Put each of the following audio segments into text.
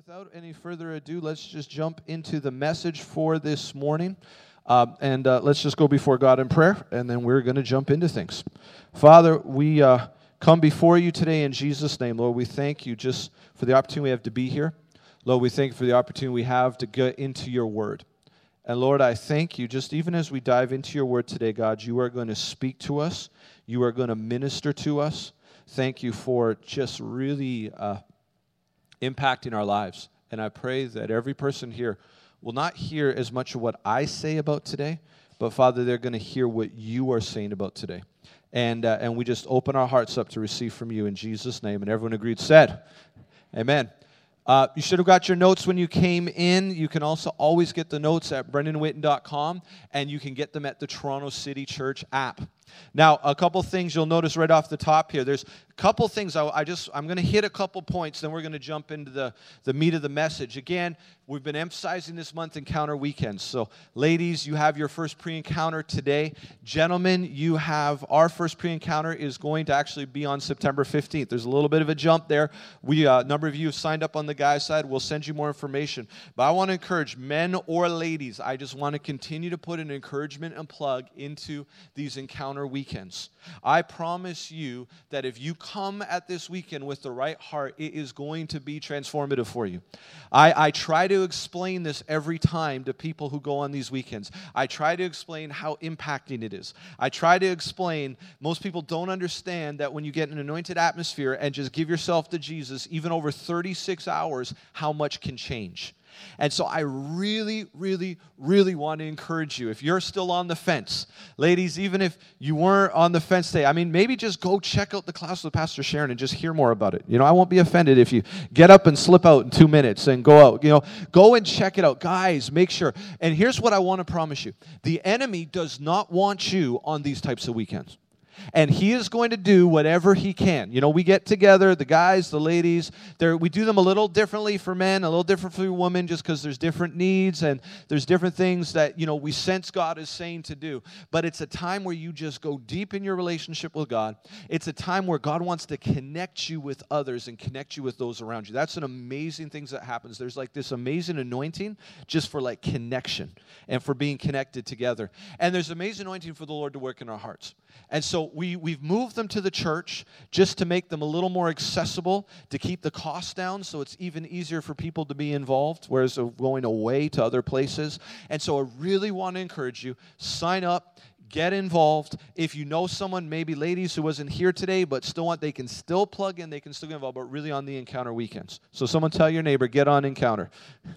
without any further ado, let's just jump into the message for this morning. Let's just go before God in prayer, and then we're going to jump into things. Father, we come before you today in Jesus' name. Lord, we thank you just for the opportunity we have to be here. Lord, we thank you for the opportunity we have to get into your word. And Lord, I thank you, just even as we dive into your word today, God, you are going to speak to us. You are going to minister to us. Thank you for just really impacting our lives. And I pray that every person here will not hear as much of what I say about today, but Father, they're going to hear what you are saying about today. And we just open our hearts up to receive from you in Jesus' name. And everyone agreed, said, amen. You should have got your notes when you came in. You can also always get the notes at brendanwitten.com, and you can get them at the Toronto City Church app. Now, a couple things you'll notice right off the top here. There's a couple things I'm going to hit a couple points, then we're going to jump into the meat of the message. Again, we've been emphasizing this month Encounter Weekends. So, ladies, you have your first pre-encounter today. Gentlemen, you have our first pre-encounter is going to actually be on September 15th. There's a little bit of a jump there. A number of you have signed up on the guys' side. We'll send you more information. But I want to encourage men or ladies. I just want to continue to put an encouragement and plug into these Encounter Weekends. I promise you that if you come at this weekend with the right heart, it is going to be transformative for you. I try to explain this every time to people who go on these weekends. I try to explain how impacting it is. I try to explain, most people don't understand that when you get an anointed atmosphere and just give yourself to Jesus, even over 36 hours, how much can change. And so I really, really, really want to encourage you. If you're still on the fence, ladies, even if you weren't on the fence today, maybe just go check out the class with Pastor Sharon and just hear more about it. I won't be offended if you get up and slip out in 2 minutes and go out. Go and check it out. Guys, make sure. And here's what I want to promise you. The enemy does not want you on these types of weekends. And he is going to do whatever he can. We get together, the guys, the ladies. We do them a little differently for men, a little different for women, just because there's different needs and there's different things that, we sense God is saying to do. But it's a time where you just go deep in your relationship with God. It's a time where God wants to connect you with others and connect you with those around you. That's an amazing thing that happens. There's like this amazing anointing just for like connection and for being connected together. And there's amazing anointing for the Lord to work in our hearts. And so we've moved them to the church just to make them a little more accessible, to keep the costs down so it's even easier for people to be involved, whereas going away to other places. And so I really want to encourage you, sign up, get involved. If you know someone, maybe ladies who wasn't here today but they can still plug in, they can still get involved, but really on the Encounter Weekends. So someone tell your neighbor, get on Encounter.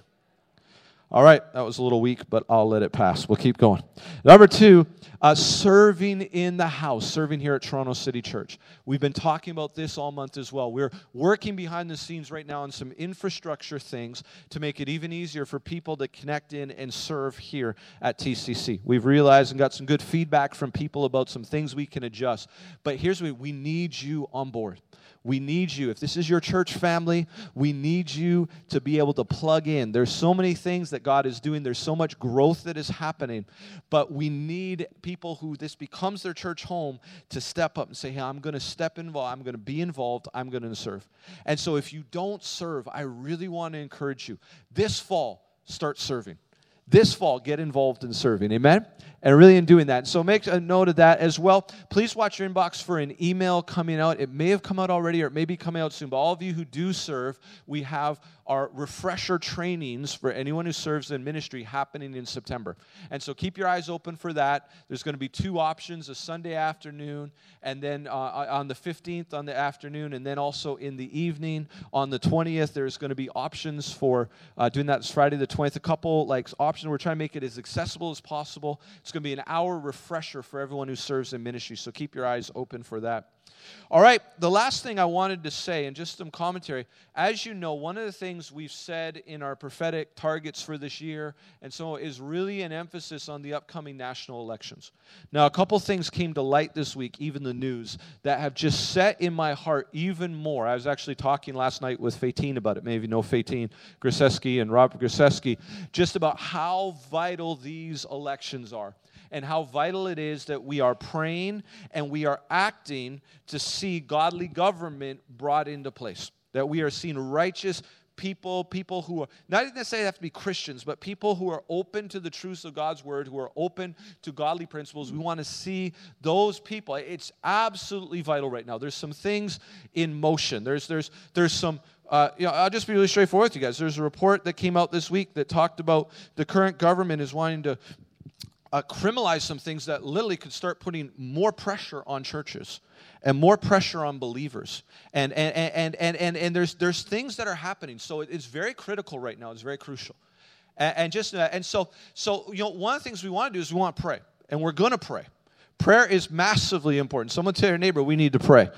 All right, that was a little weak, but I'll let it pass. We'll keep going. Number 2, serving in the house, serving here at Toronto City Church. We've been talking about this all month as well. We're working behind the scenes right now on some infrastructure things to make it even easier for people to connect in and serve here at TCC. We've realized and got some good feedback from people about some things we can adjust. But here's what we need you on board. We need you. If this is your church family, we need you to be able to plug in. There's so many things that God is doing. There's so much growth that is happening. But we need people who this becomes their church home to step up and say, hey, I'm going to step involved. I'm going to be involved. I'm going to serve. And so if you don't serve, I really want to encourage you. This fall, start serving. This fall, get involved in serving. Amen? And really in doing that. So make a note of that as well. Please watch your inbox for an email coming out. It may have come out already or it may be coming out soon. But all of you who do serve, we have our refresher trainings for anyone who serves in ministry happening in September. And so keep your eyes open for that. There's going to be 2 options, a Sunday afternoon, and then on the 15th on the afternoon, and then also in the evening on the 20th. There's going to be options for doing that Friday the 20th. A couple options. We're trying to make it as accessible as possible. It's going to be an hour refresher for everyone who serves in ministry, so keep your eyes open for that. All right, the last thing I wanted to say, and just some commentary, as you know, one of the things we've said in our prophetic targets for this year, and so is really an emphasis on the upcoming national elections. Now, a couple things came to light this week, even the news, that have just set in my heart even more. I was actually talking last night with Fatine about it. Maybe you know Fatine Grzeski and Robert Grzeski, just about how vital these elections are. And how vital it is that we are praying and we are acting to see godly government brought into place. That we are seeing righteous people who are, not necessarily have to be Christians, but people who are open to the truths of God's word, who are open to godly principles. We want to see those people. It's absolutely vital right now. There's some things in motion. There's some, I'll just be really straightforward with you guys. There's a report that came out this week that talked about the current government is wanting to criminalize some things that literally could start putting more pressure on churches and more pressure on believers. And there's things that are happening. So it's very critical right now. It's very crucial. So one of the things we want to do is we want to pray. And we're going to pray. Prayer is massively important. Someone tell your neighbor, we need to pray.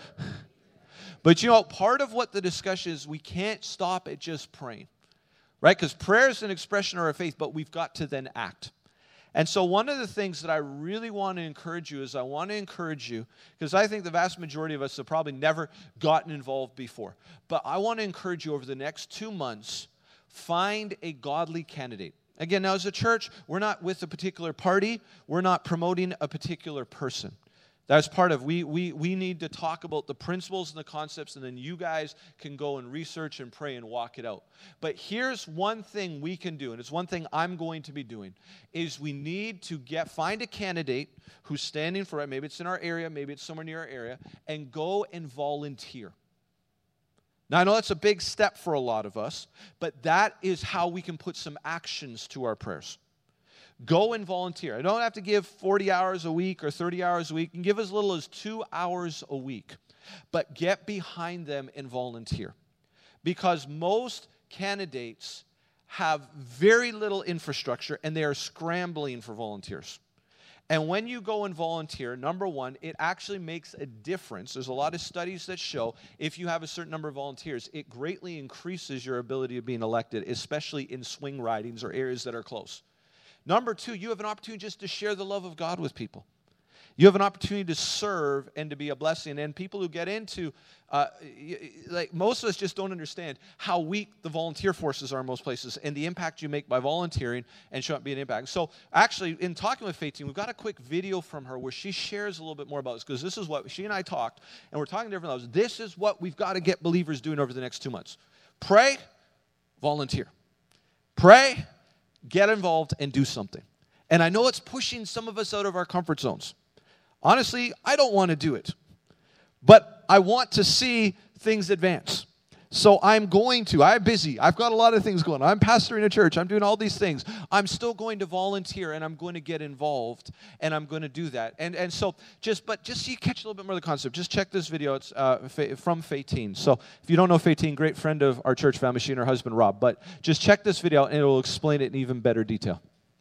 But part of what the discussion is, we can't stop at just praying. Right? Because prayer is an expression of our faith, but we've got to then act. And so one of the things that I really want to encourage you is I want to encourage you, because I think the vast majority of us have probably never gotten involved before. But I want to encourage you over the next 2 months, find a godly candidate. Again, now as a church, we're not with a particular party. We're not promoting a particular person. That's part of, we need to talk about the principles and the concepts, and then you guys can go and research and pray and walk it out. But here's one thing we can do, and it's one thing I'm going to be doing, is we need to find a candidate who's standing for it. Maybe it's in our area, maybe it's somewhere near our area, and go and volunteer. Now, I know that's a big step for a lot of us, but that is how we can put some actions to our prayers. Go and volunteer. I don't have to give 40 hours a week or 30 hours a week. You can give as little as 2 hours a week. But get behind them and volunteer. Because most candidates have very little infrastructure and they are scrambling for volunteers. And when you go and volunteer, number one, it actually makes a difference. There's a lot of studies that show if you have a certain number of volunteers, it greatly increases your ability of being elected, especially in swing ridings or areas that are close. Number two, you have an opportunity just to share the love of God with people. You have an opportunity to serve and to be a blessing. And people who get into, most of us just don't understand how weak the volunteer forces are in most places and the impact you make by volunteering and showing up being an impact. So actually, in talking with Faitine, we've got a quick video from her where she shares a little bit more about this, because this is what she and I talked, and we're talking to different levels. This is what we've got to get believers doing over the next 2 months. Pray, volunteer. Pray, get involved, and do something. And I know it's pushing some of us out of our comfort zones. Honestly, I don't want to do it. But I want to see things advance. So I'm going to. I'm busy. I've got a lot of things going on. I'm pastoring a church. I'm doing all these things. I'm still going to volunteer, and I'm going to get involved, and I'm going to do that. And so just so you catch a little bit more of the concept, just check this video. It's from Faitine. So if you don't know Faitine, great friend of our church family, she and her husband, Rob. But just check this video out, and it will explain it in even better detail.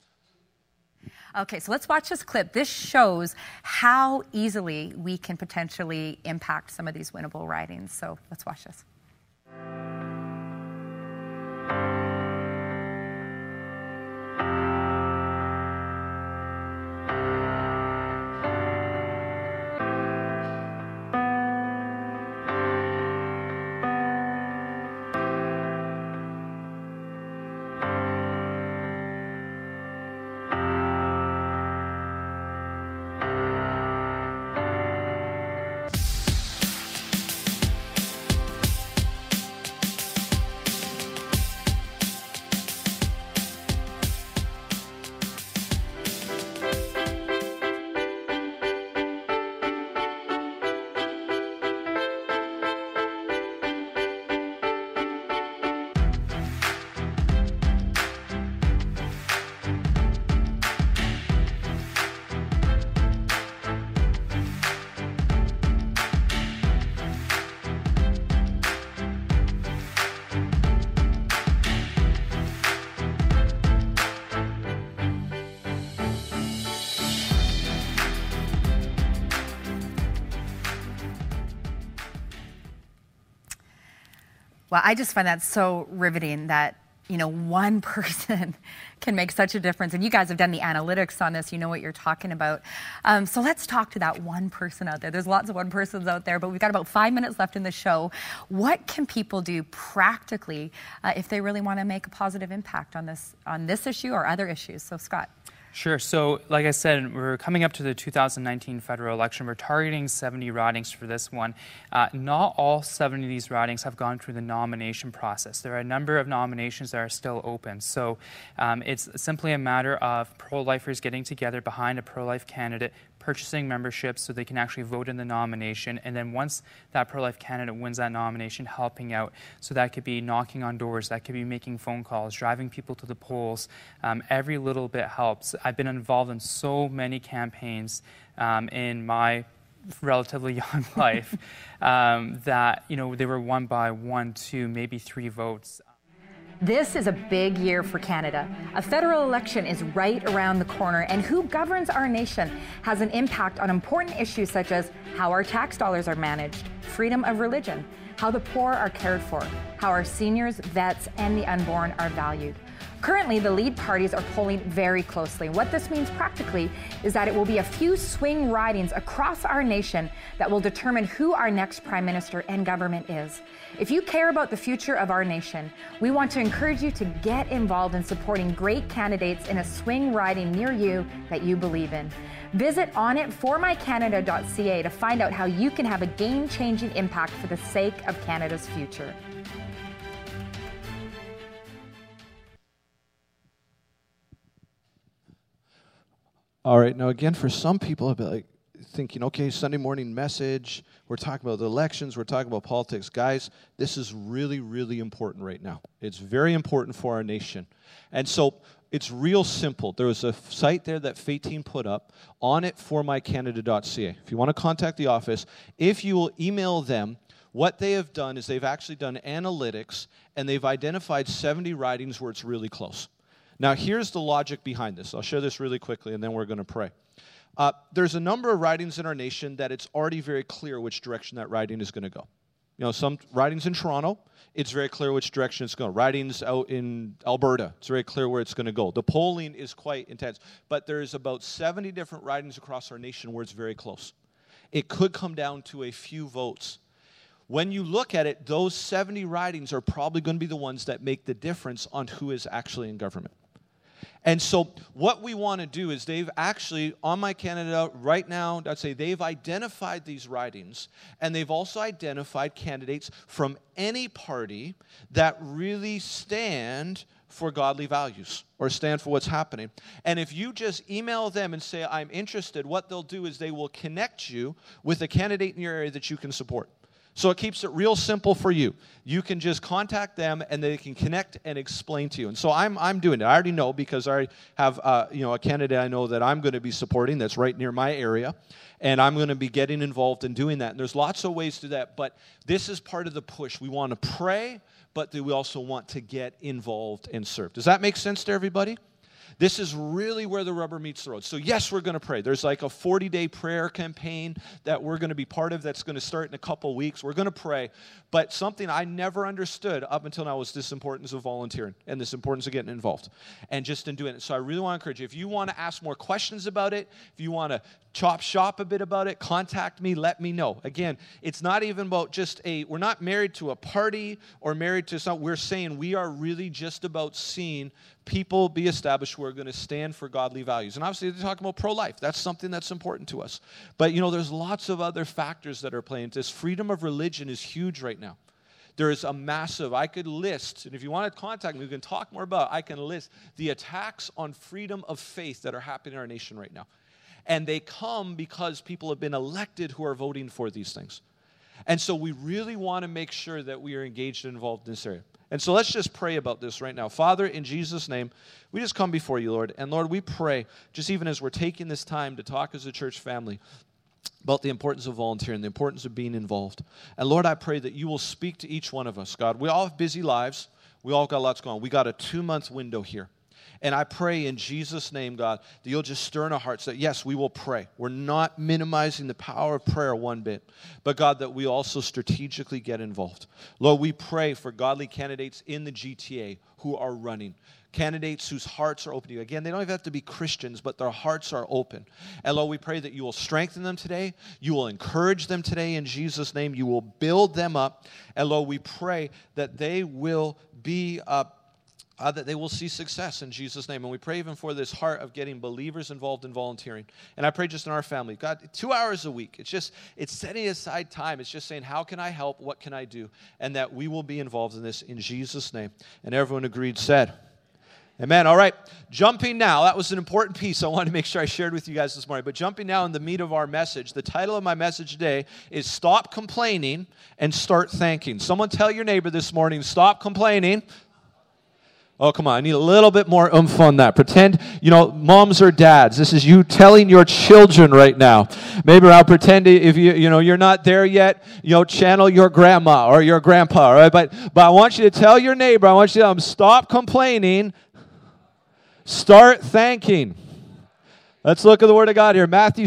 Okay, so let's watch this clip. This shows how easily we can potentially impact some of these winnable ridings. So let's watch this. Well, I just find that so riveting that, one person can make such a difference. And you guys have done the analytics on this. You know what you're talking about. So let's talk to that one person out there. There's lots of one persons out there, but we've got about 5 minutes left in the show. What can people do practically if they really want to make a positive impact on this issue or other issues? So, Scott. Sure. So, like I said, we're coming up to the 2019 federal election. We're targeting 70 ridings for this one. Not all 70 of these ridings have gone through the nomination process. There are a number of nominations that are still open. So, it's simply a matter of pro-lifers getting together behind a pro-life candidate, purchasing memberships so they can actually vote in the nomination, and then once that pro-life candidate wins that nomination, helping out. So that could be knocking on doors, that could be making phone calls, driving people to the polls. Every little bit helps. I've been involved in so many campaigns in my relatively young life that, they were won by 1, 2, maybe 3 votes. This is a big year for Canada. A federal election is right around the corner, and who governs our nation has an impact on important issues such as how our tax dollars are managed, freedom of religion, how the poor are cared for, how our seniors, vets, and the unborn are valued. Currently, the lead parties are polling very closely. What this means practically is that it will be a few swing ridings across our nation that will determine who our next prime minister and government is. If you care about the future of our nation, we want to encourage you to get involved in supporting great candidates in a swing riding near you that you believe in. Visit onitformycanada.ca to find out how you can have a game-changing impact for the sake of Canada's future. All right, now again, for some people, I'll be like thinking, okay, Sunday morning message, we're talking about the elections, we're talking about politics. Guys, this is really, really important right now. It's very important for our nation. And so it's real simple. There was a site there that Faitine put up, onitformycanada.ca. If you want to contact the office, if you will email them, what they have done is they've actually done analytics, and they've identified 70 ridings where it's really close. Now, here's the logic behind this. I'll share this really quickly, and then we're going to pray. There's a number of ridings in our nation that it's already very clear which direction that riding is going to go. Some ridings in Toronto, it's very clear which direction it's going. Ridings out in Alberta, it's very clear where it's going to go. The polling is quite intense, but there's about 70 different ridings across our nation where it's very close. It could come down to a few votes. When you look at it, those 70 ridings are probably going to be the ones that make the difference on who is actually in government. And so what we want to do is they've actually, on My Canada right now, I'd say they've identified these ridings, and they've also identified candidates from any party that really stand for godly values or stand for what's happening. And if you just email them and say, I'm interested, what they'll do is they will connect you with a candidate in your area that you can support. So it keeps it real simple for you. You can just contact them, and they can connect and explain to you. And so I'm doing it. I already know because I have a candidate I know that I'm going to be supporting that's right near my area, and I'm going to be getting involved in doing that. And there's lots of ways to do that, but this is part of the push. We want to pray, but we also want to get involved and serve. Does that make sense to everybody? This is really where the rubber meets the road. So yes, we're going to pray. There's like a 40-day prayer campaign that we're going to be part of that's going to start in a couple weeks. We're going to pray. But something I never understood up until now was this importance of volunteering and this importance of getting involved and just in doing it. So I really want to encourage you. If you want to ask more questions about it, if you want to chop shop a bit about it, contact me, let me know. Again, it's not even about we're not married to a party or married to something. We're saying we are really just about seeing people be established who are going to stand for godly values. And obviously, they're talking about pro-life. That's something that's important to us. But, there's lots of other factors that are playing. This freedom of religion is huge right now. There is a massive, I could list, and if you want to contact me, we can talk more about it. I can list the attacks on freedom of faith that are happening in our nation right now. And they come because people have been elected who are voting for these things. And so we really want to make sure that we are engaged and involved in this area. And so let's just pray about this right now. Father, in Jesus' name, we just come before you, Lord. And Lord, we pray, just even as we're taking this time to talk as a church family about the importance of volunteering, the importance of being involved. And Lord, I pray that you will speak to each one of us, God. We all have busy lives. We all got lots going on. We got a 2-month window here. And I pray in Jesus' name, God, that you'll just stir in our hearts that, yes, we will pray. We're not minimizing the power of prayer one bit. But, God, that we also strategically get involved. Lord, we pray for godly candidates in the GTA who are running. Candidates whose hearts are open to you. Again, they don't even have to be Christians, but their hearts are open. And Lord, we pray that you will strengthen them today. You will encourage them today in Jesus' name. You will build them up. And Lord, we pray that they will be that they will see success in Jesus' name. And we pray even for this heart of getting believers involved in volunteering. And I pray just in our family, God, 2 hours a week. It's setting aside time. It's just saying, how can I help? What can I do? And that we will be involved in this in Jesus' name. And everyone agreed, said, amen. All right, jumping now. That was an important piece I wanted to make sure I shared with you guys this morning. But jumping now in the meat of our message, the title of my message today is Stop Complaining and Start Thanking. Someone tell your neighbor this morning, stop complaining. Oh, come on, I need a little bit more oomph on that. Pretend, moms or dads, this is you telling your children right now. Maybe I'll pretend if you're not there yet, channel your grandma or your grandpa, all right? But I want you to tell your neighbor, I want you to tell them, stop complaining, start thanking. Let's look at the Word of God here. Matthew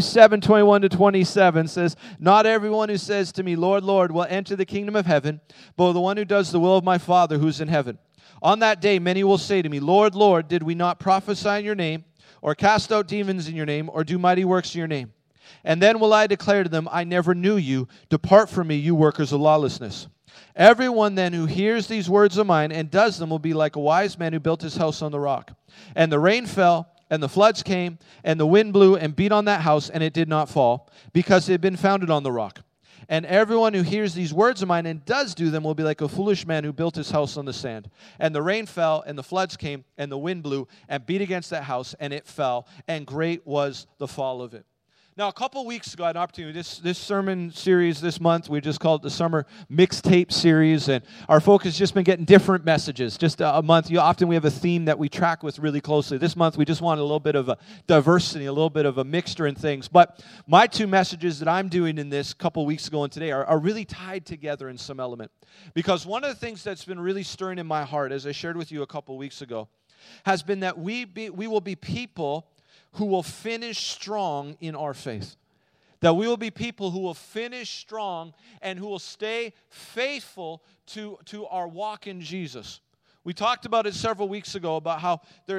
7:21-27 says, not everyone who says to me, Lord, Lord, will enter the kingdom of heaven, but the one who does the will of my Father who's in heaven. On that day, many will say to me, Lord, Lord, did we not prophesy in your name, or cast out demons in your name, or do mighty works in your name? And then will I declare to them, I never knew you. Depart from me, you workers of lawlessness. Everyone then who hears these words of mine and does them will be like a wise man who built his house on the rock. And the rain fell, and the floods came, and the wind blew and beat on that house, and it did not fall, because it had been founded on the rock. And everyone who hears these words of mine and does do them will be like a foolish man who built his house on the sand. And the rain fell, and the floods came, and the wind blew and beat against that house, and it fell, and great was the fall of it. Now, a couple weeks ago, I had an opportunity, this sermon series this month, we just called it the Summer Mixtape Series, and our focus has just been getting different messages, just a month. Often we have a theme that we track with really closely. This month, we just wanted a little bit of a diversity, a little bit of a mixture in things. But my two messages that I'm doing in this couple weeks ago and today are really tied together in some element. Because one of the things that's been really stirring in my heart, as I shared with you a couple weeks ago, has been that we will be people who will finish strong in our faith. That we will be people who will finish strong and who will stay faithful to our walk in Jesus. We talked about it several weeks ago about how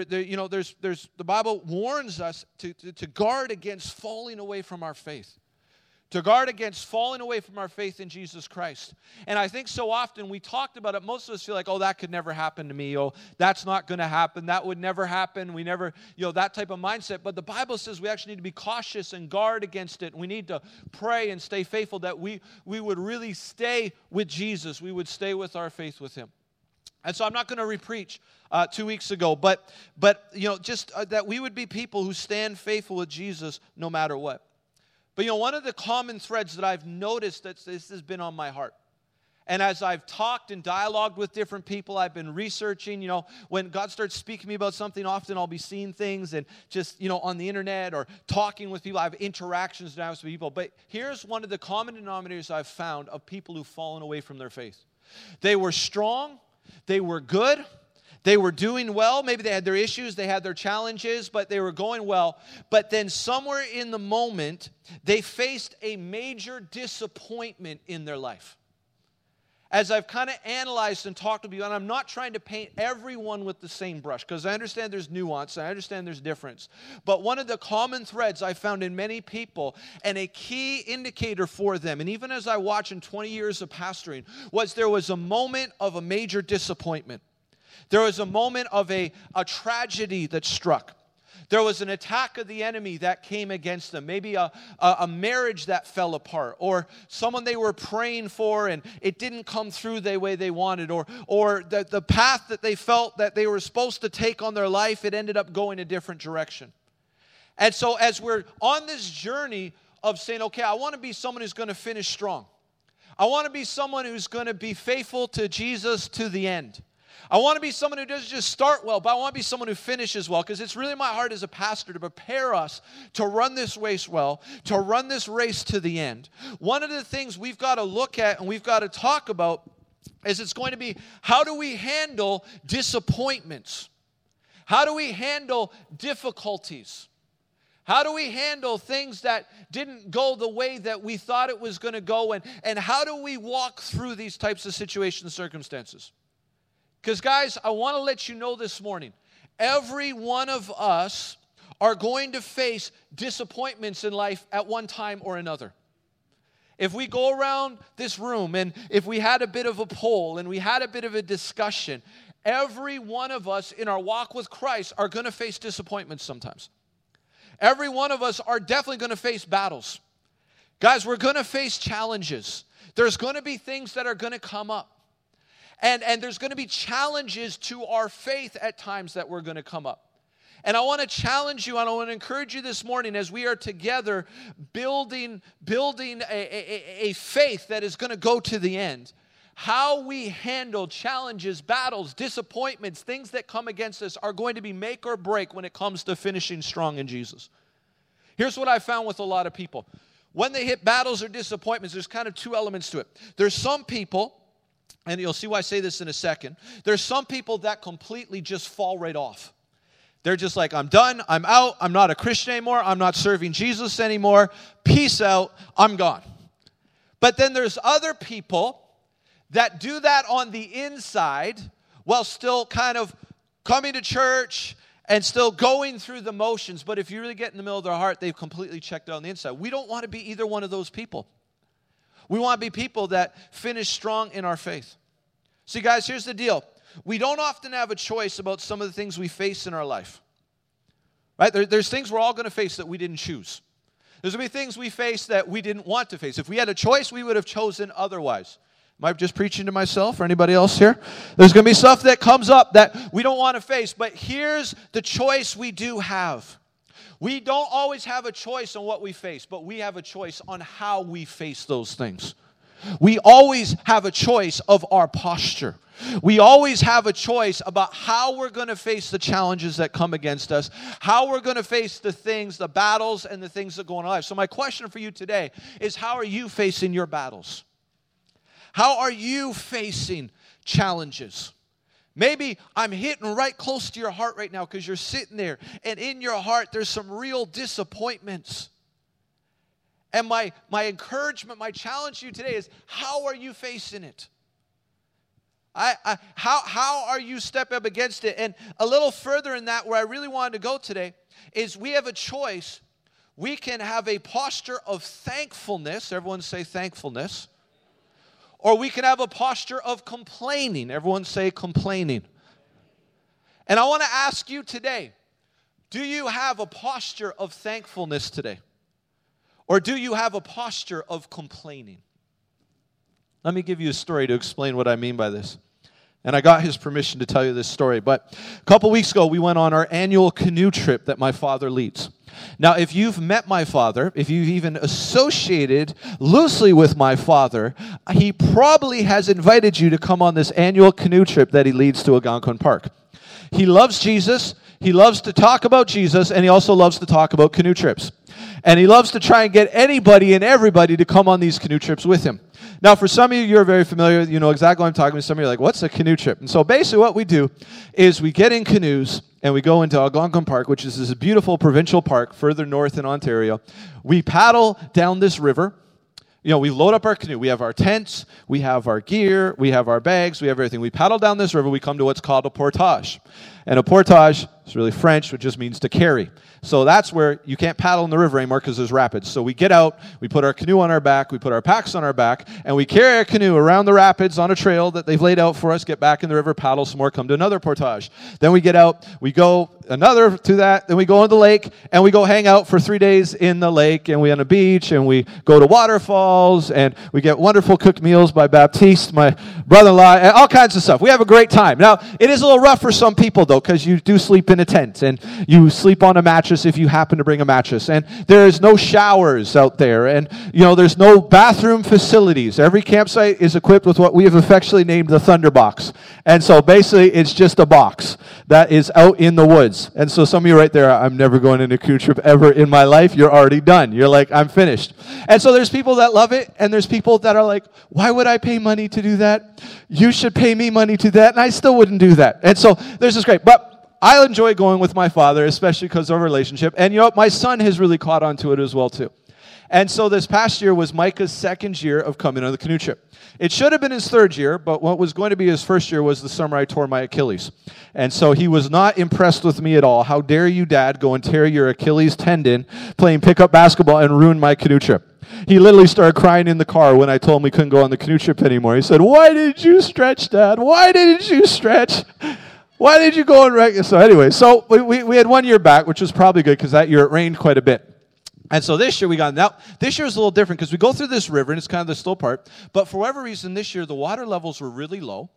the Bible warns us to guard against falling away from our faith. To guard against falling away from our faith in Jesus Christ. And I think so often we talked about it, most of us feel like, oh, that could never happen to me. Oh, that's not going to happen. That would never happen. We never, that type of mindset. But the Bible says we actually need to be cautious and guard against it. We need to pray and stay faithful that we would really stay with Jesus. We would stay with our faith with Him. And so I'm not going to re-preach 2 weeks ago, but just that we would be people who stand faithful with Jesus no matter what. But one of the common threads that I've noticed that this has been on my heart. And as I've talked and dialogued with different people, I've been researching, when God starts speaking to me about something, often I'll be seeing things and just, on the internet or talking with people. I have interactions now with people. But here's one of the common denominators I've found of people who've fallen away from their faith. They were strong. They were good. They were doing well. Maybe they had their issues, they had their challenges, but they were going well. But then somewhere in the moment, they faced a major disappointment in their life. As I've kind of analyzed and talked to people, and I'm not trying to paint everyone with the same brush, because I understand there's nuance, I understand there's difference. But one of the common threads I found in many people, and a key indicator for them, and even as I watch in 20 years of pastoring, was there was a moment of a major disappointment. There was a moment of a tragedy that struck. There was an attack of the enemy that came against them. Maybe a marriage that fell apart. Or someone they were praying for and it didn't come through the way they wanted. Or the path that they felt that they were supposed to take on their life, it ended up going a different direction. And so as we're on this journey of saying, okay, I want to be someone who's going to finish strong. I want to be someone who's going to be faithful to Jesus to the end. I want to be someone who doesn't just start well, but I want to be someone who finishes well, because it's really my heart as a pastor to prepare us to run this race well, to run this race to the end. One of the things we've got to look at and we've got to talk about is it's going to be, how do we handle disappointments? How do we handle difficulties? How do we handle things that didn't go the way that we thought it was going to go? And how do we walk through these types of situations and circumstances? Because, guys, I want to let you know this morning, every one of us are going to face disappointments in life at one time or another. If we go around this room and if we had a bit of a poll and we had a bit of a discussion, every one of us in our walk with Christ are going to face disappointments sometimes. Every one of us are definitely going to face battles. Guys, we're going to face challenges. There's going to be things that are going to come up. And there's going to be challenges to our faith at times that we're going to come up. And I want to challenge you, and I want to encourage you this morning as we are together building a faith that is going to go to the end. How we handle challenges, battles, disappointments, things that come against us are going to be make or break when it comes to finishing strong in Jesus. Here's what I found with a lot of people. When they hit battles or disappointments, there's kind of two elements to it. There's some people, and you'll see why I say this in a second, there's some people that completely just fall right off. They're just like, I'm done, I'm out, I'm not a Christian anymore, I'm not serving Jesus anymore, peace out, I'm gone. But then there's other people that do that on the inside while still kind of coming to church and still going through the motions. But if you really get in the middle of their heart, they've completely checked out on the inside. We don't want to be either one of those people. We want to be people that finish strong in our faith. See, guys, here's the deal. We don't often have a choice about some of the things we face in our life. Right? There's things we're all going to face that we didn't choose. There's going to be things we face that we didn't want to face. If we had a choice, we would have chosen otherwise. Am I just preaching to myself or anybody else here? There's going to be stuff that comes up that we don't want to face. But here's the choice we do have. We don't always have a choice on what we face, but we have a choice on how we face those things. We always have a choice of our posture. We always have a choice about how we're going to face the challenges that come against us, how we're going to face the things, the battles, and the things that go in our life. So my question for you today is, how are you facing your battles? How are you facing challenges? Maybe I'm hitting right close to your heart right now because you're sitting there, and in your heart there's some real disappointments. And my encouragement, my challenge to you today is, how are you facing it? How are you stepping up against it? And a little further in that, where I really wanted to go today, is we have a choice. We can have a posture of thankfulness. Everyone say thankfulness. Or we can have a posture of complaining. Everyone say complaining. And I want to ask you today, do you have a posture of thankfulness today? Or do you have a posture of complaining? Let me give you a story to explain what I mean by this. And I got his permission to tell you this story. But a couple weeks ago, we went on our annual canoe trip that my father leads. Now, if you've met my father, if you've even associated loosely with my father, he probably has invited you to come on this annual canoe trip that he leads to Algonquin Park. He loves Jesus, he loves to talk about Jesus, and he also loves to talk about canoe trips. And he loves to try and get anybody and everybody to come on these canoe trips with him. Now, for some of you, you're very familiar, you know exactly what I'm talking about. Some of you are like, what's a canoe trip? And so basically what we do is we get in canoes and we go into Algonquin Park, which is this beautiful provincial park further north in Ontario. We paddle down this river. You know, we load up our canoe. We have our tents, we have our gear, we have our bags, we have everything. We paddle down this river. We come to what's called a portage. And a portage is really French, which just means to carry. So that's where you can't paddle in the river anymore because there's rapids. So we get out, we put our canoe on our back, we put our packs on our back, and we carry our canoe around the rapids on a trail that they've laid out for us, get back in the river, paddle some more, come to another portage. Then we get out, we go another to that, then we go into the lake, and we go hang out for 3 days in the lake, and we on a beach, and we go to waterfalls, and we get wonderful cooked meals by Baptiste, my brother-in-law, and all kinds of stuff. We have a great time. Now, it is a little rough for some people, though, because you do sleep in a tent, and you sleep on a mattress if you happen to bring a mattress, and there's no showers out there, and you know there's no bathroom facilities. Every campsite is equipped with what we have affectionately named the Thunderbox, and so basically it's just a box that is out in the woods. And so some of you right there, I'm never going on a canoe trip ever in my life. You're already done. You're like, I'm finished. And so there's people that love it, and there's people that are like, why would I pay money to do that? You should pay me money to do that, and I still wouldn't do that. And so there's this great, but I enjoy going with my father, especially because of our relationship. And you know what? My son has really caught on to it as well, too. And so this past year was Micah's second year of coming on the canoe trip. It should have been his third year, but what was going to be his first year was the summer I tore my Achilles. And so he was not impressed with me at all. How dare you, Dad, go and tear your Achilles tendon playing pickup basketball and ruin my canoe trip? He literally started crying in the car when I told him we couldn't go on the canoe trip anymore. He said, "Why didn't you stretch, Dad? Why didn't you stretch? Why did you go and So anyway, we had 1 year back, which was probably good because that year it rained quite a bit. And so this year this year was a little different because we go through this river, and it's kind of the slow part. But for whatever reason, this year the water levels were really low,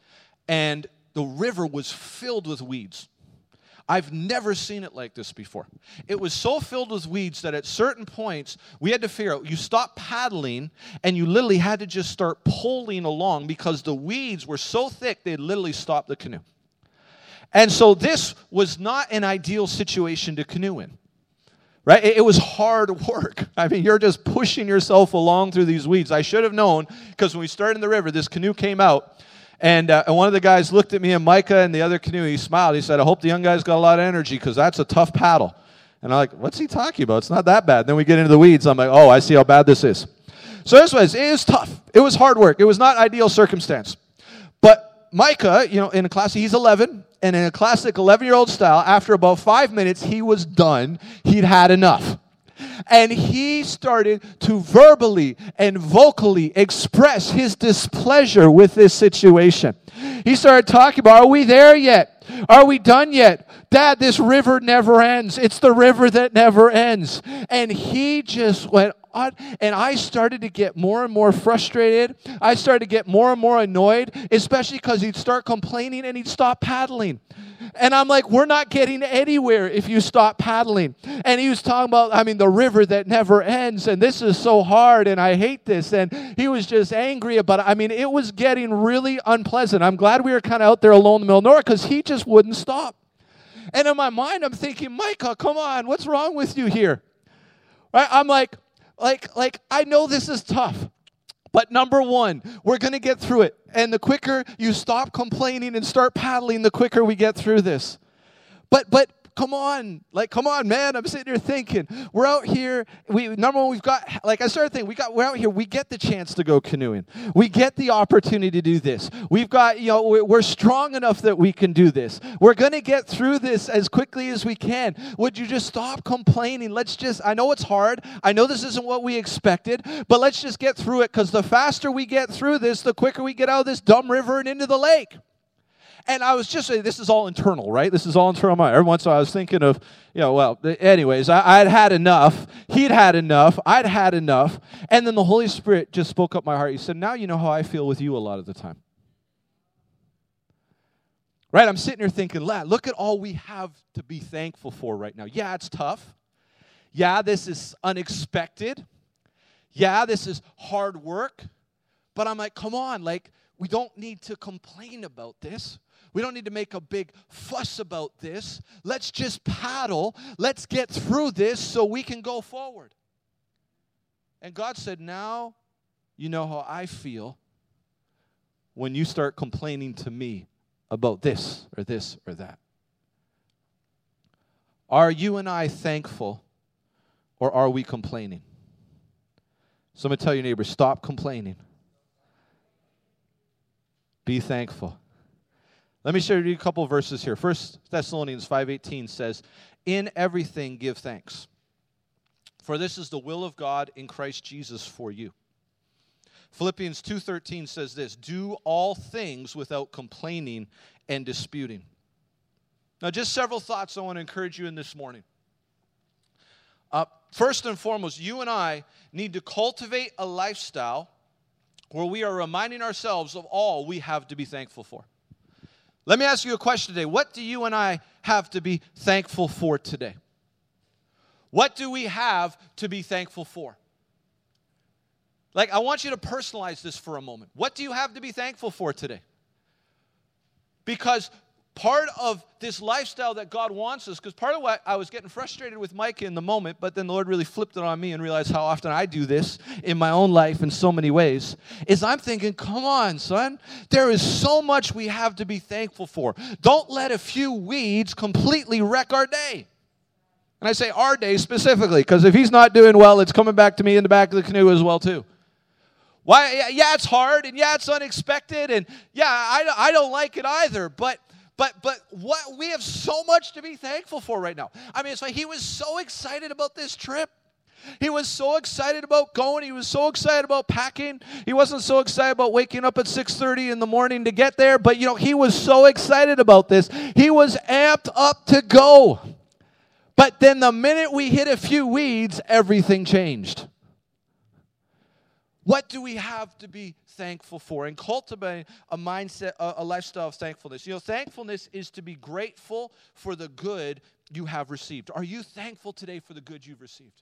and the river was filled with weeds. I've never seen it like this before. It was so filled with weeds that at certain points, we had to figure out, you stop paddling, and you literally had to just start pulling along because the weeds were so thick, they'd literally stop the canoe. And so this was not an ideal situation to canoe in. Right? It was hard work. I mean, you're just pushing yourself along through these weeds. I should have known, because when we started in the river, this canoe came out, and one of the guys looked at me and Micah and the other canoe. He smiled. He said, "I hope the young guys got a lot of energy because that's a tough paddle." And I'm like, "What's he talking about? It's not that bad." Then we get into the weeds. I'm like, "Oh, I see how bad this is." So it was tough. It was hard work. It was not ideal circumstance. But Micah, in a class, he's 11. And in a classic 11-year-old style, after about 5 minutes, he was done. He'd had enough. And he started to verbally and vocally express his displeasure with this situation. He started talking about, "Are we there yet? Are we done yet? Dad, this river never ends. It's the river that never ends." And he just went on, and I started to get more and more frustrated. I started to get more and more annoyed, especially because he'd start complaining and he'd stop paddling. And I'm like, "We're not getting anywhere if you stop paddling." And he was talking about, the river that never ends, and this is so hard, and I hate this. And he was just angry about it. It was getting really unpleasant. I'm glad we were kind of out there alone in the middle of nowhere because he just wouldn't stop. And in my mind, I'm thinking, "Micah, come on, what's wrong with you here?" Right? I'm like, I know this is tough. But number one, we're going to get through it. And the quicker you stop complaining and start paddling, the quicker we get through this. But come on, man. I'm sitting here thinking, we're out here. Number one, we've got, I started thinking, we're out here. We get the chance to go canoeing. We get the opportunity to do this. We've got, we're strong enough that we can do this. We're going to get through this as quickly as we can. Would you just stop complaining? I know it's hard. I know this isn't what we expected, but let's just get through it, because the faster we get through this, the quicker we get out of this dumb river and into the lake. And I was just saying, this is all internal, right? This is all internal mind. Every once in a while I was thinking of, anyways, I'd had enough. He'd had enough. I'd had enough. And then the Holy Spirit just spoke up my heart. He said, "Now you know how I feel with you a lot of the time." Right? I'm sitting here thinking, look at all we have to be thankful for right now. Yeah, it's tough. Yeah, this is unexpected. Yeah, this is hard work. But I'm like, come on, we don't need to complain about this. We don't need to make a big fuss about this. Let's just paddle. Let's get through this so we can go forward. And God said, "Now you know how I feel when you start complaining to me about this or that." Are you and I thankful, or are we complaining? So I'm going to tell your neighbor, stop complaining. Be thankful. Let me share with you a couple of verses here. 1 Thessalonians 5:18 says, "In everything give thanks, for this is the will of God in Christ Jesus for you." Philippians 2:13 says this, "Do all things without complaining and disputing." Now, just several thoughts I want to encourage you in this morning. First and foremost, you and I need to cultivate a lifestyle where we are reminding ourselves of all we have to be thankful for. Let me ask you a question today. What do you and I have to be thankful for today? What do we have to be thankful for? I want you to personalize this for a moment. What do you have to be thankful for today? Because part of this lifestyle that God wants us, because part of what I was getting frustrated with Micah in the moment, but then the Lord really flipped it on me and realized how often I do this in my own life in so many ways, is I'm thinking, come on, son, there is so much we have to be thankful for. Don't let a few weeds completely wreck our day. And I say our day specifically, because if he's not doing well, it's coming back to me in the back of the canoe as well too. Why? Yeah, it's hard, and yeah, it's unexpected, and yeah, I don't like it either, but what we have so much to be thankful for right now. It's like he was so excited about this trip. He was so excited about going. He was so excited about packing. He wasn't so excited about waking up at 6:30 in the morning to get there. But, he was so excited about this. He was amped up to go. But then the minute we hit a few weeds, everything changed. What do we have to be thankful for? And cultivate a mindset, a lifestyle of thankfulness. Thankfulness is to be grateful for the good you have received. Are you thankful today for the good you've received?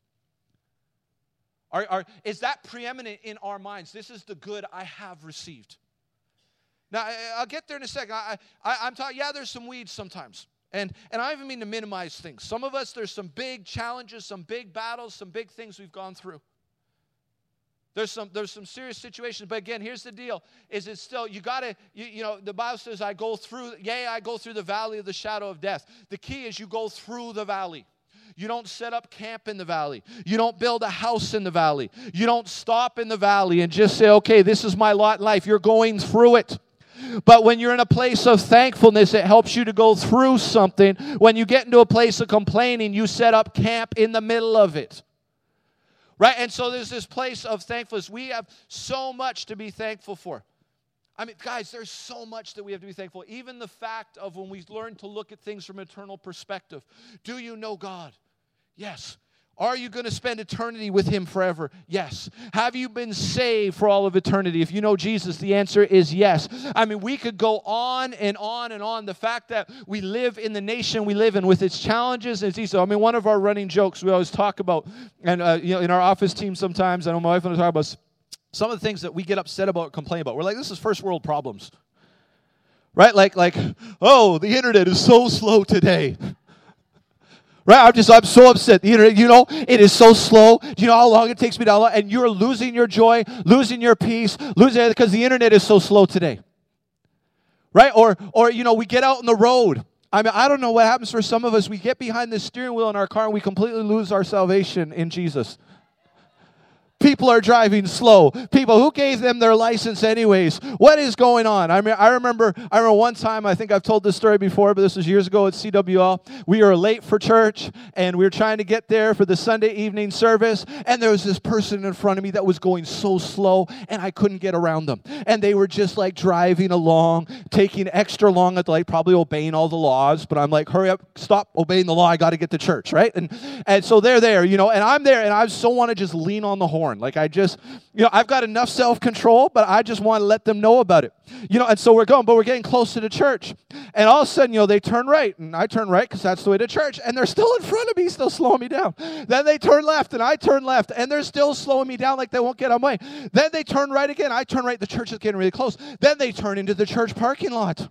Is that preeminent in our minds? This is the good I have received. Now, I'll get there in a second. I'm talking, there's some weeds sometimes. And I don't even mean to minimize things. Some of us, there's some big challenges, some big battles, some big things we've gone through. There's some serious situations, but again, here's the deal: is it still the Bible says, I go through the valley of the shadow of death. The key is you go through the valley. You don't set up camp in the valley. You don't build a house in the valley. You don't stop in the valley and just say, okay, this is my lot in life. You're going through it. But when you're in a place of thankfulness, it helps you to go through something. When you get into a place of complaining, you set up camp in the middle of it. Right? And so there's this place of thankfulness. We have so much to be thankful for. I mean, guys, there's so much that we have to be thankful. Even the fact of when we learn to look at things from an eternal perspective. Do you know God? Yes. Are you going to spend eternity with Him forever? Yes. Have you been saved for all of eternity? If you know Jesus, the answer is yes. I mean, we could go on and on and on. The fact that we live in the nation we live in with its challenges and its easy. I mean, one of our running jokes we always talk about, and in our office team sometimes, I know my wife and I talk about some of the things that we get upset about, complain about. We're like, this is first world problems. Right? Like, oh, the internet is so slow today. Right? I'm so upset. The internet, it is so slow. Do you know how long it takes me to download? And you're losing your joy, losing your peace, losing it because the internet is so slow today. Right? Or we get out on the road. I mean, I don't know what happens for some of us. We get behind the steering wheel in our car and we completely lose our salvation in Jesus. People are driving slow. People, who gave them their license anyways? What is going on? I mean, I remember one time, I think I've told this story before, but this was years ago at CWL. We were late for church, and we were trying to get there for the Sunday evening service, and there was this person in front of me that was going so slow, and I couldn't get around them. And they were just like driving along, taking extra long at the light, probably obeying all the laws, but I'm like, hurry up, stop obeying the law, I got to get to church, right? And so they're there, and I'm there, and I so want to just lean on the horn. Like I just, I've got enough self-control, but I just want to let them know about it. And so we're going, but we're getting close to the church. And all of a sudden, they turn right, and I turn right because that's the way to church. And they're still in front of me, still slowing me down. Then they turn left, and I turn left, and they're still slowing me down like they won't get on my way. Then they turn right again. I turn right. The church is getting really close. Then they turn into the church parking lot.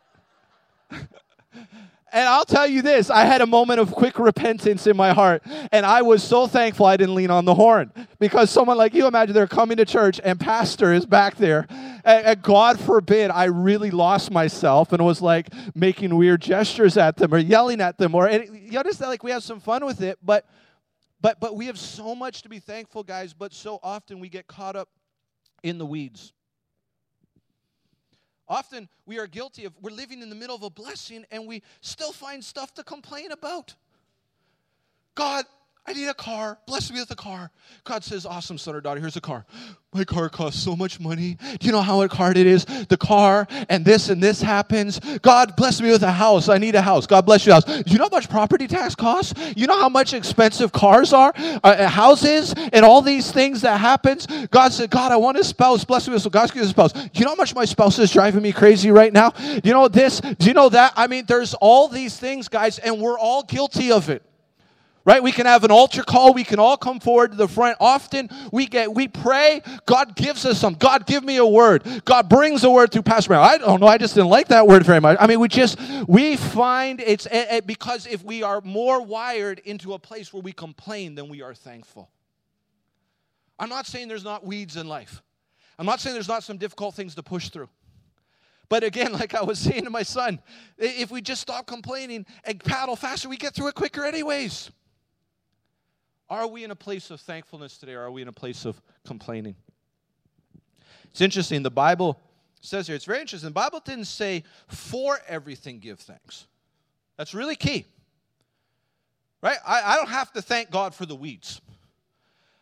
And I'll tell you this, I had a moment of quick repentance in my heart, and I was so thankful I didn't lean on the horn, because someone like you, imagine they're coming to church, and pastor is back there, and God forbid I really lost myself and was like making weird gestures at them or yelling at them, or you understand, like we have some fun with it, but we have so much to be thankful, guys, but so often we get caught up in the weeds. Often we are guilty of, we're living in the middle of a blessing and we still find stuff to complain about. God, I need a car. Bless me with a car. God says, awesome, son or daughter, here's a car. My car costs so much money. Do you know how hard it is? The car and this happens. God, bless me with a house. I need a house. God bless you a house. Do you know how much property tax costs? You know how much expensive cars are? Houses and all these things that happens. God said, God, I want a spouse. Bless me with, so God gives a spouse. Do you know how much my spouse is driving me crazy right now? Do you know this? Do you know that? I mean, there's all these things, guys, and we're all guilty of it. Right? We can have an altar call. We can all come forward to the front. Often we pray. God gives us some. God, give me a word. God brings a word through Pastor Mary. I don't know. I just didn't like that word very much. I mean, we find it's because if we are more wired into a place where we complain than we are thankful. I'm not saying there's not weeds in life. I'm not saying there's not some difficult things to push through. But again, like I was saying to my son, if we just stop complaining and paddle faster, we get through it quicker anyways. Are we in a place of thankfulness today, or are we in a place of complaining? It's interesting. The Bible says here, it's very interesting. The Bible didn't say, for everything give thanks. That's really key. Right? I don't have to thank God for the weeds.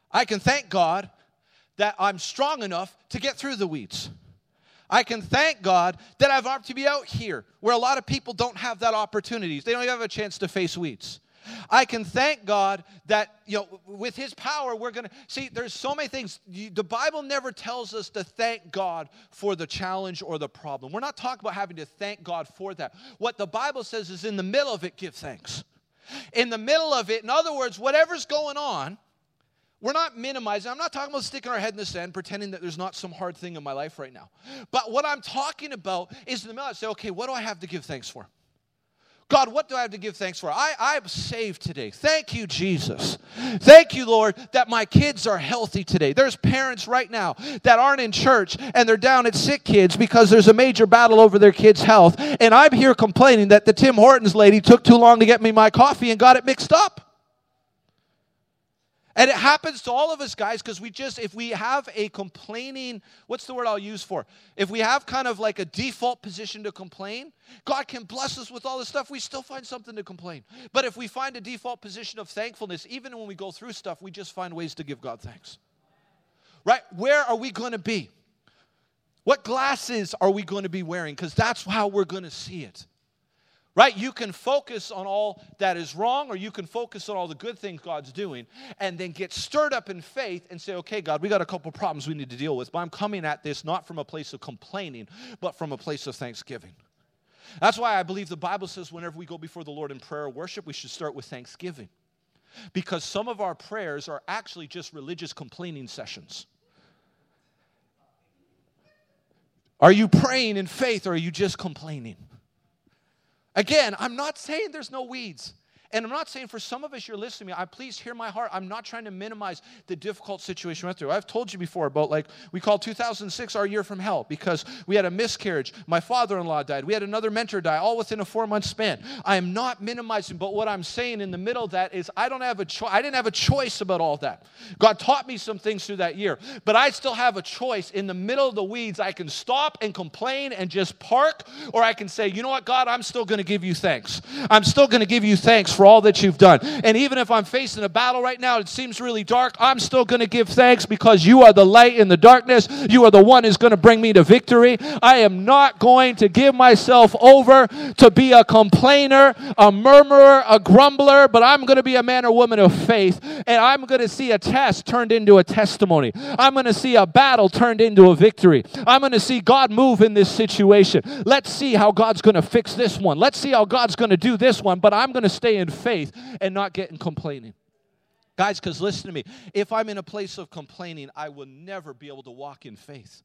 I can thank God that I'm strong enough to get through the weeds. I can thank God that I have an opportunity to be out here where a lot of people don't have that opportunity. They don't even have a chance to face weeds. I can thank God that, with His power, we're going to... See, there's so many things. The Bible never tells us to thank God for the challenge or the problem. We're not talking about having to thank God for that. What the Bible says is in the middle of it, give thanks. In the middle of it, in other words, whatever's going on, we're not minimizing. I'm not talking about sticking our head in the sand, pretending that there's not some hard thing in my life right now. But what I'm talking about is in the middle, I say, okay, what do I have to give thanks for? God, what do I have to give thanks for? I'm saved today. Thank you, Jesus. Thank you, Lord, that my kids are healthy today. There's parents right now that aren't in church and they're down at sick kids because there's a major battle over their kids' health. And I'm here complaining that the Tim Hortons lady took too long to get me my coffee and got it mixed up. And it happens to all of us, guys, because if we have a complaining, what's the word I'll use for? If we have kind of like a default position to complain, God can bless us with all this stuff. We still find something to complain. But if we find a default position of thankfulness, even when we go through stuff, we just find ways to give God thanks. Right? Where are we going to be? What glasses are we going to be wearing? Because that's how we're going to see it. Right? You can focus on all that is wrong, or you can focus on all the good things God's doing, and then get stirred up in faith and say, okay, God, we got a couple problems we need to deal with, but I'm coming at this not from a place of complaining, but from a place of thanksgiving. That's why I believe the Bible says whenever we go before the Lord in prayer or worship, we should start with thanksgiving. Because some of our prayers are actually just religious complaining sessions. Are you praying in faith, or are you just complaining? Again, I'm not saying there's no weeds. And I'm not saying for some of us, you're listening to me, please hear my heart. I'm not trying to minimize the difficult situation we went through. I've told you before about, we call 2006 our year from hell because we had a miscarriage. My father-in-law died. We had another mentor die, all within a 4-month span. I am not minimizing, but what I'm saying in the middle of that is I didn't have a choice about all that. God taught me some things through that year, but I still have a choice. In the middle of the weeds, I can stop and complain and just park, or I can say, you know what, God, I'm still going to give you thanks. I'm still going to give you thanks for all that you've done. And even if I'm facing a battle right now, it seems really dark, I'm still going to give thanks because you are the light in the darkness. You are the one who's going to bring me to victory. I am not going to give myself over to be a complainer, a murmurer, a grumbler, but I'm going to be a man or woman of faith, and I'm going to see a test turned into a testimony. I'm going to see a battle turned into a victory. I'm going to see God move in this situation. Let's see how God's going to fix this one. Let's see how God's going to do this one, but I'm going to stay in faith and not get in complaining. Guys, because listen to me, if I'm in a place of complaining, I will never be able to walk in faith.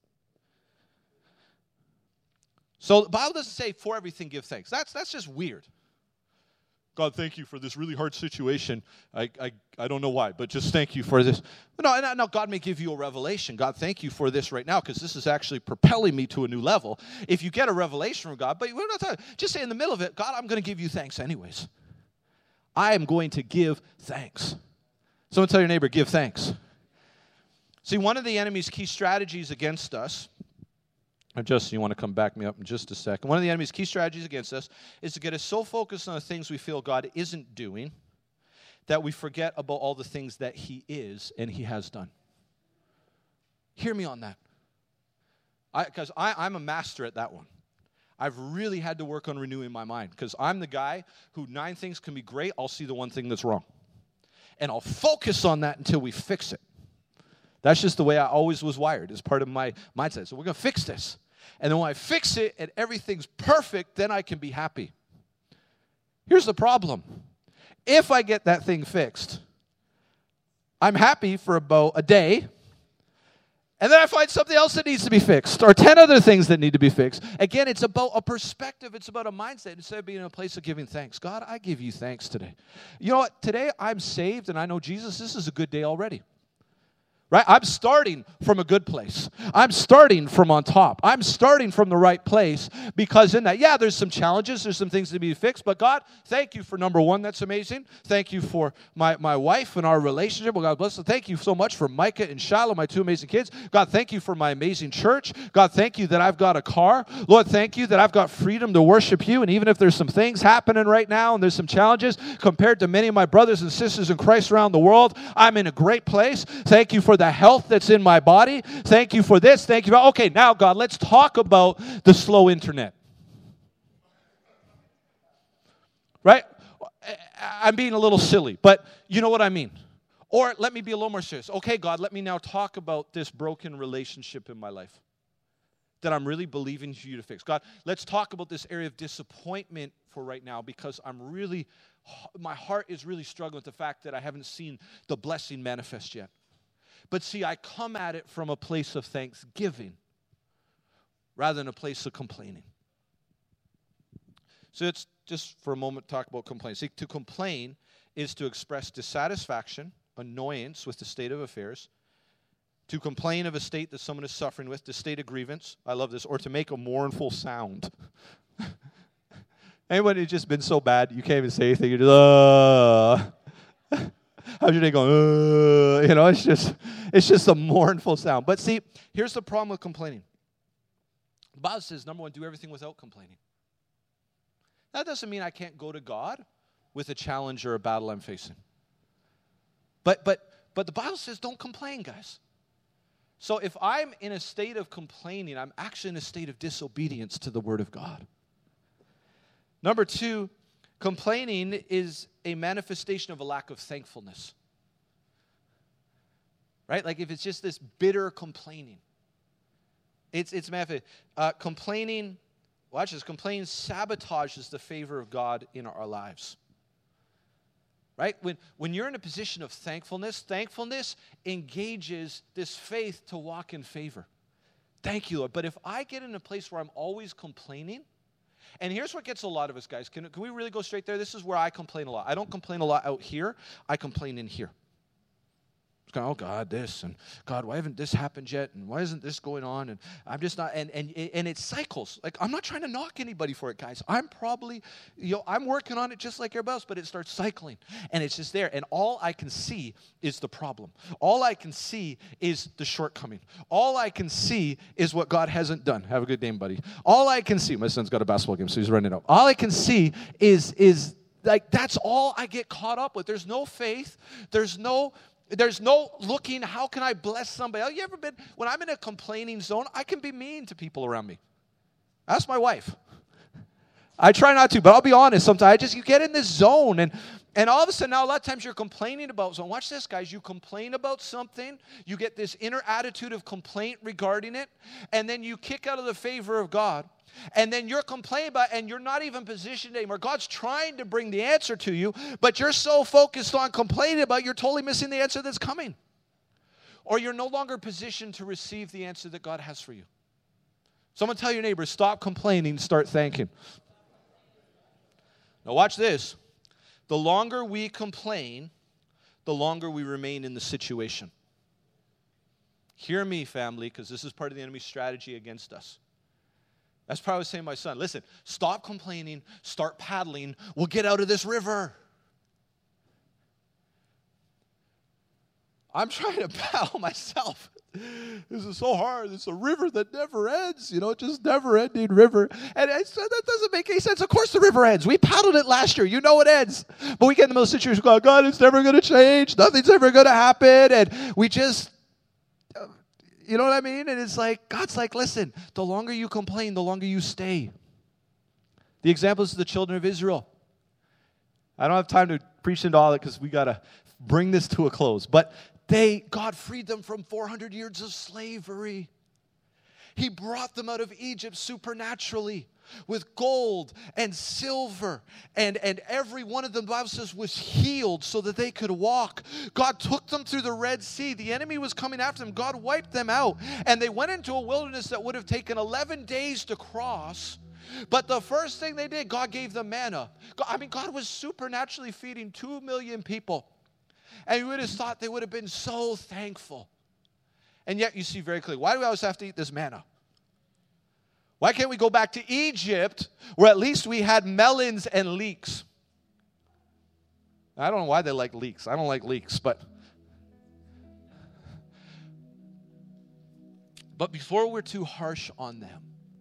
So the Bible doesn't say for everything give thanks. That's just weird. God, thank you for this really hard situation. I don't know why, but just thank you for this. No, God may give you a revelation. God, thank you for this right now because this is actually propelling me to a new level. If you get a revelation from God, but we're not talking, just say in the middle of it, God, I'm going to give you thanks anyways. I am going to give thanks. Someone tell your neighbor, give thanks. See, one of the enemy's key strategies against us, and Justin, you want to come back me up in just a second. One of the enemy's key strategies against us is to get us so focused on the things we feel God isn't doing that we forget about all the things that He is and He has done. Hear me on that. Because I'm a master at that one. I've really had to work on renewing my mind because I'm the guy who 9 things can be great. I'll see the one thing that's wrong. And I'll focus on that until we fix it. That's just the way I always was wired as part of my mindset. So we're going to fix this. And then when I fix it and everything's perfect, then I can be happy. Here's the problem. If I get that thing fixed, I'm happy for about a day. And then I find something else that needs to be fixed, or 10 other things that need to be fixed. Again, it's about a perspective. It's about a mindset. Instead of being in a place of giving thanks. God, I give you thanks today. You know what? Today I'm saved and I know Jesus. This is a good day already. Right? I'm starting from a good place. I'm starting from on top. I'm starting from the right place because in that, yeah, there's some challenges. There's some things to be fixed. But God, thank you for number one. That's amazing. Thank you for my wife and our relationship. Well, God bless her. Thank you so much for Micah and Shiloh, my two amazing kids. God, thank you for my amazing church. God, thank you that I've got a car. Lord, thank you that I've got freedom to worship you. And even if there's some things happening right now and there's some challenges compared to many of my brothers and sisters in Christ around the world, I'm in a great place. Thank you for the health that's in my body. Thank you for this. Thank you. Okay, now, God, let's talk about the slow internet. Right? I'm being a little silly, but you know what I mean. Or let me be a little more serious. Okay, God, let me now talk about this broken relationship in my life that I'm really believing for you to fix. God, let's talk about this area of disappointment for right now because my heart is really struggling with the fact that I haven't seen the blessing manifest yet. But see, I come at it from a place of thanksgiving rather than a place of complaining. So it's just for a moment talk about complaining. See, to complain is to express dissatisfaction, annoyance with the state of affairs, to complain of a state that someone is suffering with, to state a grievance, I love this, or to make a mournful sound. Anyone who's just been so bad, you can't even say anything, you're just, how's your day going? You know, it's just a mournful sound. But see, here's the problem with complaining. The Bible says, number one, do everything without complaining. That doesn't mean I can't go to God with a challenge or a battle I'm facing. But the Bible says don't complain, guys. So if I'm in a state of complaining, I'm actually in a state of disobedience to the Word of God. Number two, complaining is a manifestation of a lack of thankfulness. Right? Like if it's just this bitter complaining. It's manifest. Complaining, watch this, complaining sabotages the favor of God in our lives. Right? When you're in a position of thankfulness engages this faith to walk in favor. Thank you, Lord. But if I get in a place where I'm always complaining, and here's what gets a lot of us, guys. Can we really go straight there? This is where I complain a lot. I don't complain a lot out here. I complain in here. Oh, God, this, and God, why haven't this happened yet, and why isn't this going on, and I'm just not, and it cycles. Like, I'm not trying to knock anybody for it, guys. I'm probably, I'm working on it just like everybody else, but it starts cycling, and it's just there, and all I can see is the problem. All I can see is the shortcoming. All I can see is what God hasn't done. Have a good day, buddy. All I can see, my son's got a basketball game, so he's running out. All I can see is like, that's all I get caught up with. There's no faith. There's no looking, how can I bless somebody? Oh, you ever been, when I'm in a complaining zone, I can be mean to people around me. Ask my wife. I try not to, but I'll be honest, sometimes you get in this zone, and all of a sudden now a lot of times you're complaining about something. Watch this, guys. You complain about something, you get this inner attitude of complaint regarding it, and then you kick out of the favor of God. And then you're complaining about it, and you're not even positioned anymore. God's trying to bring the answer to you, but you're so focused on complaining about it, you're totally missing the answer that's coming. Or you're no longer positioned to receive the answer that God has for you. Someone tell your neighbor, stop complaining, start thanking. Now watch this. The longer we complain, the longer we remain in the situation. Hear me, family, because this is part of the enemy's strategy against us. That's probably what I was saying to my son. Listen, stop complaining, start paddling. We'll get out of this river. I'm trying to paddle myself. This is so hard. It's a river that never ends, just never-ending river. And I said, that doesn't make any sense. Of course the river ends. We paddled it last year. You know it ends. But we get in the middle of the situation, God, it's never going to change. Nothing's ever going to happen. And we just... You know what I mean? And it's like, God's like, listen, the longer you complain, the longer you stay. The example is the children of Israel. I don't have time to preach into all of it because we got to bring this to a close. But God freed them from 400 years of slavery. He brought them out of Egypt supernaturally with gold and silver, and every one of them, the Bible says, was healed so that they could walk. God took them through the Red Sea. The enemy was coming after them. God wiped them out, and they went into a wilderness that would have taken 11 days to cross. But the first thing they did, God gave them manna. God was supernaturally feeding 2 million people, and you would have thought they would have been so thankful. And yet you see very clearly, why do we always have to eat this manna? Why can't we go back to Egypt where at least we had melons and leeks? I don't know why they like leeks. I don't like leeks, but before we're too harsh on them,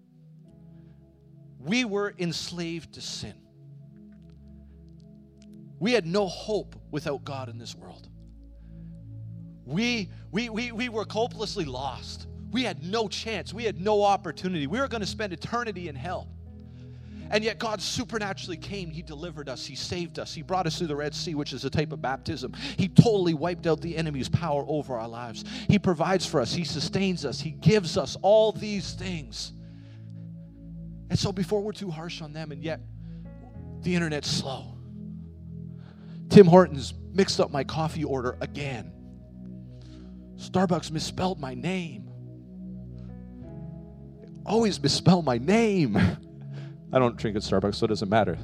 we were enslaved to sin. We had no hope without God in this world. We were hopelessly lost. We had no chance. We had no opportunity. We were going to spend eternity in hell. And yet God supernaturally came. He delivered us. He saved us. He brought us through the Red Sea, which is a type of baptism. He totally wiped out the enemy's power over our lives. He provides for us. He sustains us. He gives us all these things. And so before we're too harsh on them, and yet the internet's slow. Tim Hortons mixed up my coffee order again. Starbucks misspelled my name. Always misspell my name. I don't drink at Starbucks, so it doesn't matter.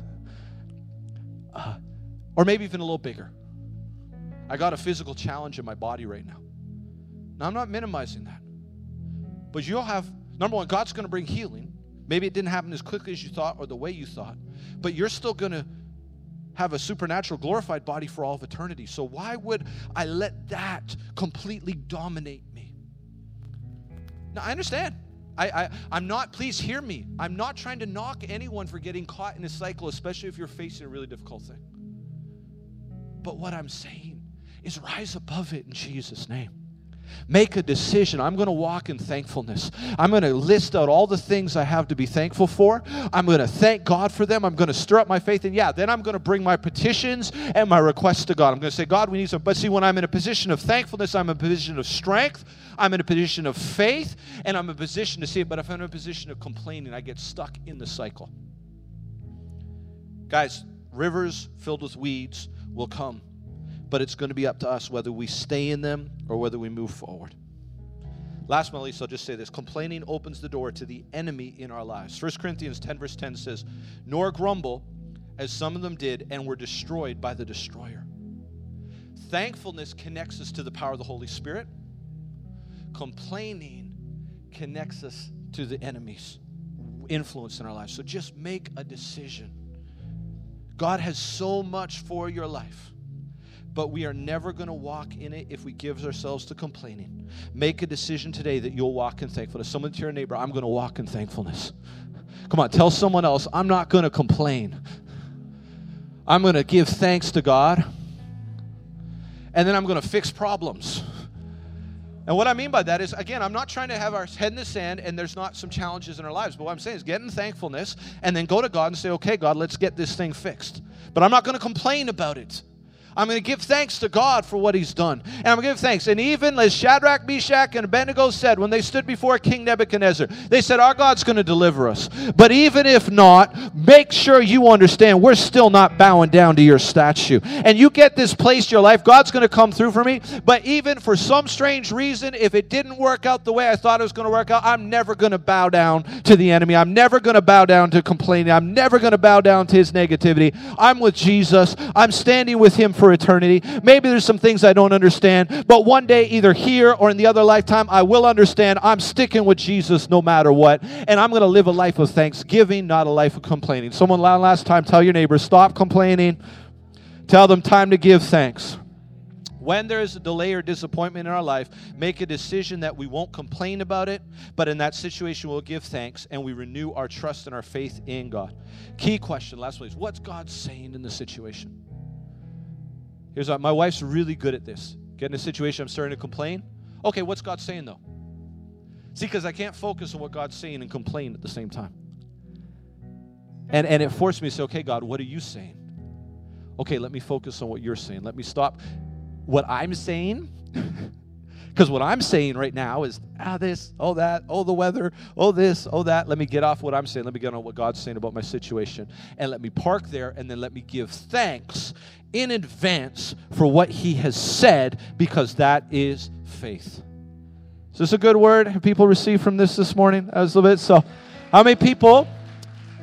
Or maybe even a little bigger. I got a physical challenge in my body right now. Now, I'm not minimizing that. But you'll have, number one, God's going to bring healing. Maybe it didn't happen as quickly as you thought or the way you thought. But you're still going to have a supernatural, glorified body for all of eternity. So why would I let that completely dominate me? Now, I understand. I'm not, please hear me. I'm not trying to knock anyone for getting caught in a cycle, especially if you're facing a really difficult thing. But what I'm saying is rise above it in Jesus' name. Make a decision. I'm going to walk in thankfulness. I'm going to list out all the things I have to be thankful for. I'm going to thank God for them. I'm going to stir up my faith. And then I'm going to bring my petitions and my requests to God. I'm going to say, God, we need some. But see, when I'm in a position of thankfulness, I'm in a position of strength. I'm in a position of faith. And I'm in a position to see it. But if I'm in a position of complaining, I get stuck in the cycle. Guys, rivers filled with weeds will come. But it's going to be up to us whether we stay in them or whether we move forward. Last but not least, I'll just say this. Complaining opens the door to the enemy in our lives. 1 Corinthians 10 verse 10 says, nor grumble as some of them did and were destroyed by the destroyer. Thankfulness connects us to the power of the Holy Spirit. Complaining connects us to the enemy's influence in our lives. So just make a decision. God has so much for your life. But we are never going to walk in it if we give ourselves to complaining. Make a decision today that you'll walk in thankfulness. Someone to your neighbor, I'm going to walk in thankfulness. Come on, tell someone else, I'm not going to complain. I'm going to give thanks to God. And then I'm going to fix problems. And what I mean by that is, again, I'm not trying to have our head in the sand and there's not some challenges in our lives. But what I'm saying is get in thankfulness and then go to God and say, okay, God, let's get this thing fixed. But I'm not going to complain about it. I'm going to give thanks to God for what he's done. And I'm going to give thanks. And even as Shadrach, Meshach, and Abednego said when they stood before King Nebuchadnezzar, they said, our God's going to deliver us. But even if not, make sure you understand we're still not bowing down to your statue. And you get this place in your life, God's going to come through for me. But even for some strange reason, if it didn't work out the way I thought it was going to work out, I'm never going to bow down to the enemy. I'm never going to bow down to complaining. I'm never going to bow down to his negativity. I'm with Jesus. I'm standing with him for eternity. Maybe there's some things I don't understand, but one day, either here or in the other lifetime, I will understand. I'm sticking with Jesus no matter what, and I'm going to live a life of thanksgiving, not a life of complaining. Someone last time, tell your neighbor, stop complaining. Tell them time to give thanks. When there is a delay or disappointment in our life, make a decision that we won't complain about it, but in that situation we'll give thanks and we renew our trust and our faith in God. Key question, last one, is what's God saying in the situation? Here's my wife's really good at this. Get in a situation, I'm starting to complain. Okay, what's God saying though? See, because I can't focus on what God's saying and complain at the same time. And it forced me to say, okay, God, what are you saying? Okay, let me focus on what you're saying. Let me stop what I'm saying. Because what I'm saying right now is, this, that, the weather, this, that. Let me get off what I'm saying. Let me get on what God's saying about my situation. And let me park there and then let me give thanks in advance for what he has said, because that is faith. Is this a good word? Have people received from this morning? That was a little bit. So how many people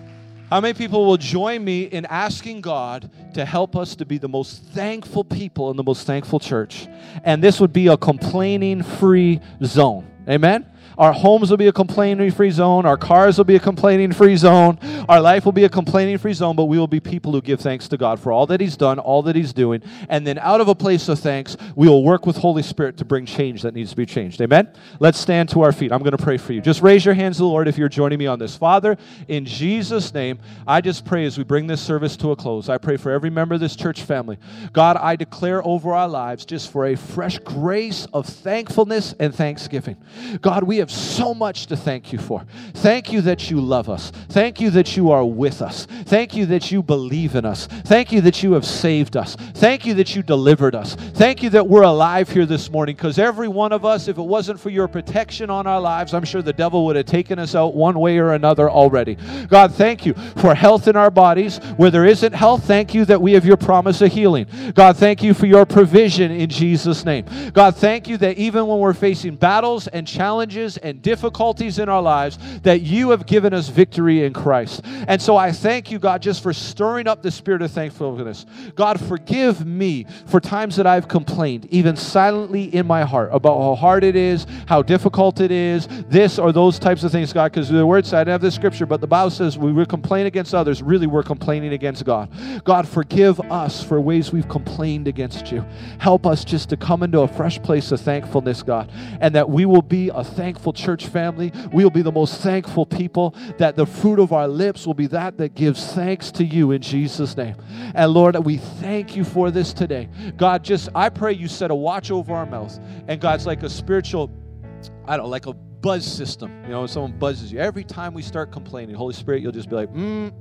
How many people will join me in asking God to help us to be the most thankful people in the most thankful church? And this would be a complaining-free zone. Amen? Our homes will be a complaining-free zone. Our cars will be a complaining-free zone. Our life will be a complaining-free zone, but we will be people who give thanks to God for all that He's done, all that He's doing. And then out of a place of thanks, we will work with Holy Spirit to bring change that needs to be changed. Amen? Let's stand to our feet. I'm going to pray for you. Just raise your hands to the Lord if you're joining me on this. Father, in Jesus' name, I just pray as we bring this service to a close, I pray for every member of this church family. God, I declare over our lives just for a fresh grace of thankfulness and thanksgiving. God, we have so much to thank you for. Thank you that you love us. Thank you that you are with us. Thank you that you believe in us. Thank you that you have saved us. Thank you that you delivered us. Thank you that we're alive here this morning, because every one of us, if it wasn't for your protection on our lives, I'm sure the devil would have taken us out one way or another already. God, thank you for health in our bodies. Where there isn't health, thank you that we have your promise of healing. God, thank you for your provision in Jesus' name. God, thank you that even when we're facing battles and challenges and difficulties in our lives, that you have given us victory in Christ. And so I thank you, God, just for stirring up the spirit of thankfulness. God, forgive me for times that I've complained, even silently in my heart, about how hard it is, how difficult it is, this or those types of things, God, because the word said, I didn't have this scripture, but the Bible says we would complain against others. Really, we're complaining against God. God, forgive us for ways we've complained against you. Help us just to come into a fresh place of thankfulness, God, and that we will be a thankful church family. We will be the most thankful people, that the fruit of our lips will be that gives thanks to you in Jesus' name. And Lord, we thank you for this today. God, I pray you set a watch over our mouth. And God's like a spiritual, like a buzz system. You know, when someone buzzes you, every time we start complaining, Holy Spirit, you'll just be like,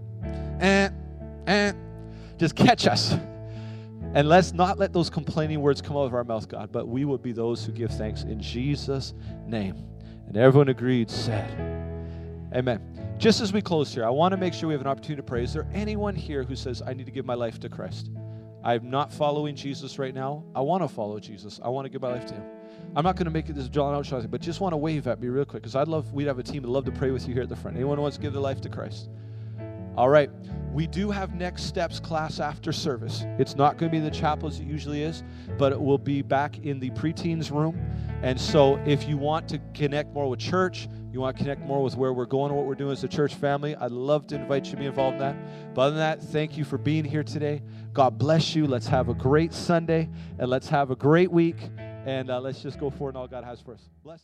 just catch us. And let's not let those complaining words come out of our mouth, God, but we will be those who give thanks in Jesus' name. And everyone agreed, said, amen. Just as we close here, I want to make sure we have an opportunity to pray. Is there anyone here who says, I need to give my life to Christ? I'm not following Jesus right now. I want to follow Jesus. I want to give my life to Him. I'm not going to make it this John out shot, but just want to wave at me real quick, because we'd have a team that love to pray with you here at the front. Anyone who wants to give their life to Christ? All right. We do have Next Steps class after service. It's not going to be in the chapel as it usually is, but it will be back in the preteens room. And so if you want to connect more with church, you want to connect more with where we're going, what we're doing as a church family, I'd love to invite you to be involved in that. But other than that, thank you for being here today. God bless you. Let's have a great Sunday, and let's have a great week, and let's just go forward in all God has for us. Bless.